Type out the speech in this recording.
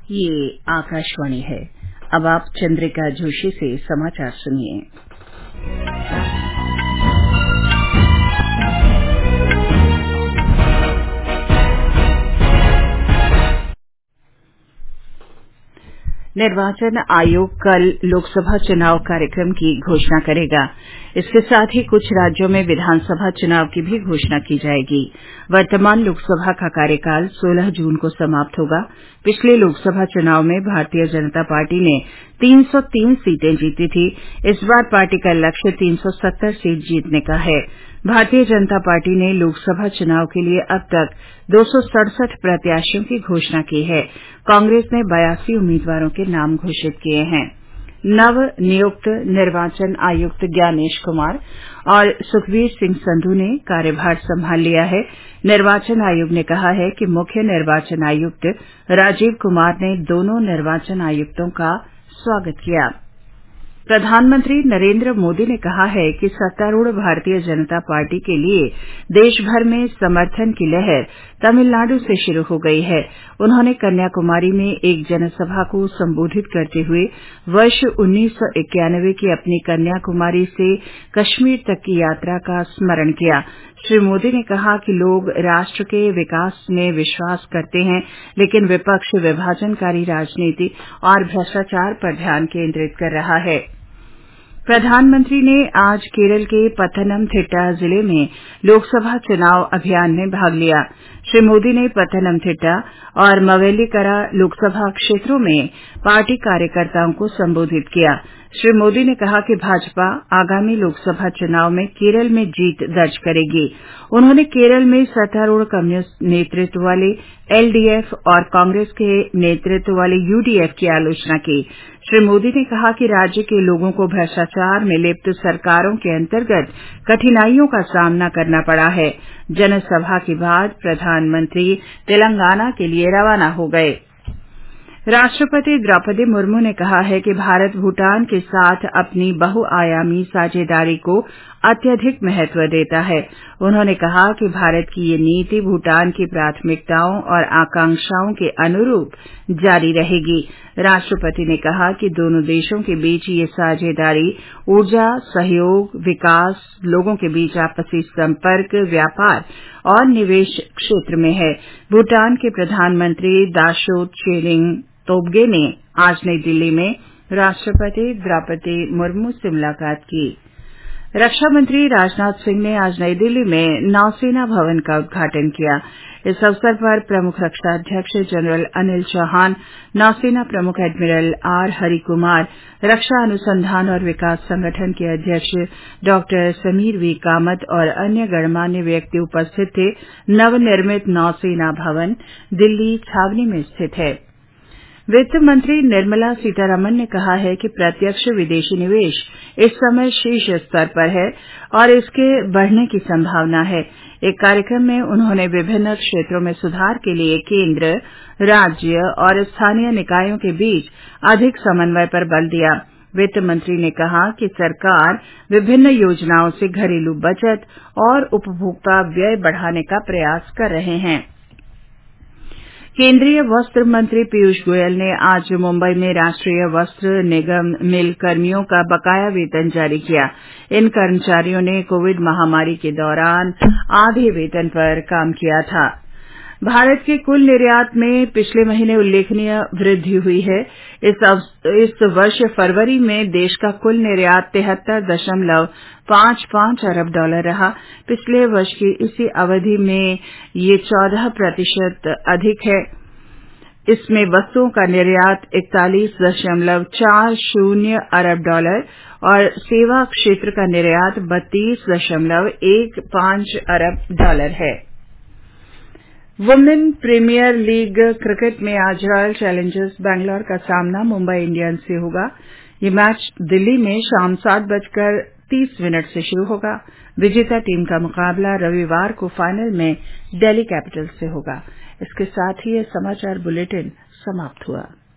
ये आकाशवाणी है। अब आप चंद्रिका जोशी से समाचार सुनिए। निर्वाचन आयोग कल लोकसभा चुनाव कार्यक्रम की घोषणा करेगा। इसके साथ ही कुछ राज्यों में विधानसभा चुनाव की भी घोषणा की जाएगी। वर्तमान लोकसभा का कार्यकाल 16 जून को समाप्त होगा। पिछले लोकसभा चुनाव में भारतीय जनता पार्टी ने 303 सीटें जीती थी। इस बार पार्टी का लक्ष्य 370 सीट जीतने का है। भारतीय जनता पार्टी ने लोकसभा चुनाव के लिए अब तक 267 प्रत्याशियों की घोषणा की है। कांग्रेस ने 82 उम्मीदवारों के नाम घोषित किए हैं। नव नियुक्त निर्वाचन आयुक्त ज्ञानेश कुमार और सुखबीर सिंह संधू ने कार्यभार संभाल लिया है। निर्वाचन आयोग ने कहा है कि मुख्य निर्वाचन आयुक्त राजीव कुमार ने दोनों निर्वाचन आयुक्तों का स्वागत किया। प्रधानमंत्री नरेंद्र मोदी ने कहा है कि सत्तारूढ़ भारतीय जनता पार्टी के लिए देश भर में समर्थन की लहर तमिलनाडु से शुरू हो गई है। उन्होंने कन्याकुमारी में एक जनसभा को संबोधित करते हुए वर्ष 1991 की अपनी कन्याकुमारी से कश्मीर तक की यात्रा का स्मरण किया। श्री मोदी ने कहा कि लोग राष्ट्र के विकास में विश्वास करते हैं, लेकिन विपक्ष विभाजनकारी राजनीति और भ्रष्टाचार पर ध्यान केंद्रित कर रहा है। प्रधानमंत्री ने आज केरल के पत्थनमथिट्टा जिले में लोकसभा चुनाव अभियान में भाग लिया। श्री मोदी ने पत्थनमथिट्टा और मवेलीकरा लोकसभा क्षेत्रों में पार्टी कार्यकर्ताओं को संबोधित किया। श्री मोदी ने कहा कि भाजपा आगामी लोकसभा चुनाव में केरल में जीत दर्ज करेगी। उन्होंने केरल में सत्तारूढ़ कम्युनिस्ट नेतृत्व वाले एलडीएफ और कांग्रेस के नेतृत्व वाले यूडीएफ की आलोचना की। श्री मोदी ने कहा कि राज्य के लोगों को भ्रष्टाचार में लिप्त सरकारों के अंतर्गत कठिनाइयों का सामना करना पड़ा है। जनसभा के बाद प्रधानमंत्री तेलंगाना के लिए रवाना हो गए। राष्ट्रपति द्रौपदी मुर्मू ने कहा है कि भारत भूटान के साथ अपनी बहुआयामी साझेदारी को अत्यधिक महत्व देता है। उन्होंने कहा कि भारत की ये नीति भूटान की प्राथमिकताओं और आकांक्षाओं के अनुरूप जारी रहेगी। राष्ट्रपति ने कहा कि दोनों देशों के बीच ये साझेदारी ऊर्जा, सहयोग, विकास, लोगों के बीच आपसी संपर्क, व्यापार और निवेश क्षेत्र में है। भूटान के प्रधानमंत्री दाशोत त्शेरिंग तोब्गे ने आज नई दिल्ली में राष्ट्रपति द्रौपदी मुर्मू से मुलाकात की। रक्षा मंत्री राजनाथ सिंह ने आज नई दिल्ली में नौसेना भवन का उद्घाटन किया। इस अवसर पर प्रमुख रक्षा अध्यक्ष जनरल अनिल चौहान, नौसेना प्रमुख एडमिरल आर हरिकुमार, रक्षा अनुसंधान और विकास संगठन के अध्यक्ष डॉ समीर वी कामत और अन्य गणमान्य व्यक्ति उपस्थित थे। नवनिर्मित नौसेना भवन दिल्ली छावनी में स्थित है। वित्त मंत्री निर्मला सीतारमण ने कहा है कि प्रत्यक्ष विदेशी निवेश इस समय शीर्ष स्तर पर है और इसके बढ़ने की संभावना है। एक कार्यक्रम में उन्होंने विभिन्न क्षेत्रों में सुधार के लिए केंद्र, राज्य और स्थानीय निकायों के बीच अधिक समन्वय पर बल दिया। वित्त मंत्री ने कहा कि सरकार विभिन्न योजनाओं से घरेलू बचत और उपभोक्ता व्यय बढ़ाने का प्रयास कर रहे हैं। केंद्रीय वस्त्र मंत्री पीयूष गोयल ने आज मुंबई में राष्ट्रीय वस्त्र निगम मिल कर्मियों का बकाया वेतन जारी किया। इन कर्मचारियों ने कोविड महामारी के दौरान आधे वेतन पर काम किया था। भारत के कुल निर्यात में पिछले महीने उल्लेखनीय वृद्धि हुई है। इस वर्ष फरवरी में देश का कुल निर्यात 73.55 अरब डॉलर रहा। पिछले वर्ष की इसी अवधि में ये 14% अधिक है। इसमें वस्तुओं का निर्यात 41.40 अरब डॉलर और सेवा क्षेत्र का निर्यात 32.15 अरब डॉलर है। वुमेन प्रीमियर लीग क्रिकेट में आज रॉयल चैलेंजर्स बैंगलोर का सामना मुंबई इंडियंस से होगा। ये मैच दिल्ली में शाम 7:30 से शुरू होगा। विजेता टीम का मुकाबला रविवार को फाइनल में दिल्ली कैपिटल्स से होगा। इसके साथ ही ये समाचार बुलेटिन समाप्त हुआ।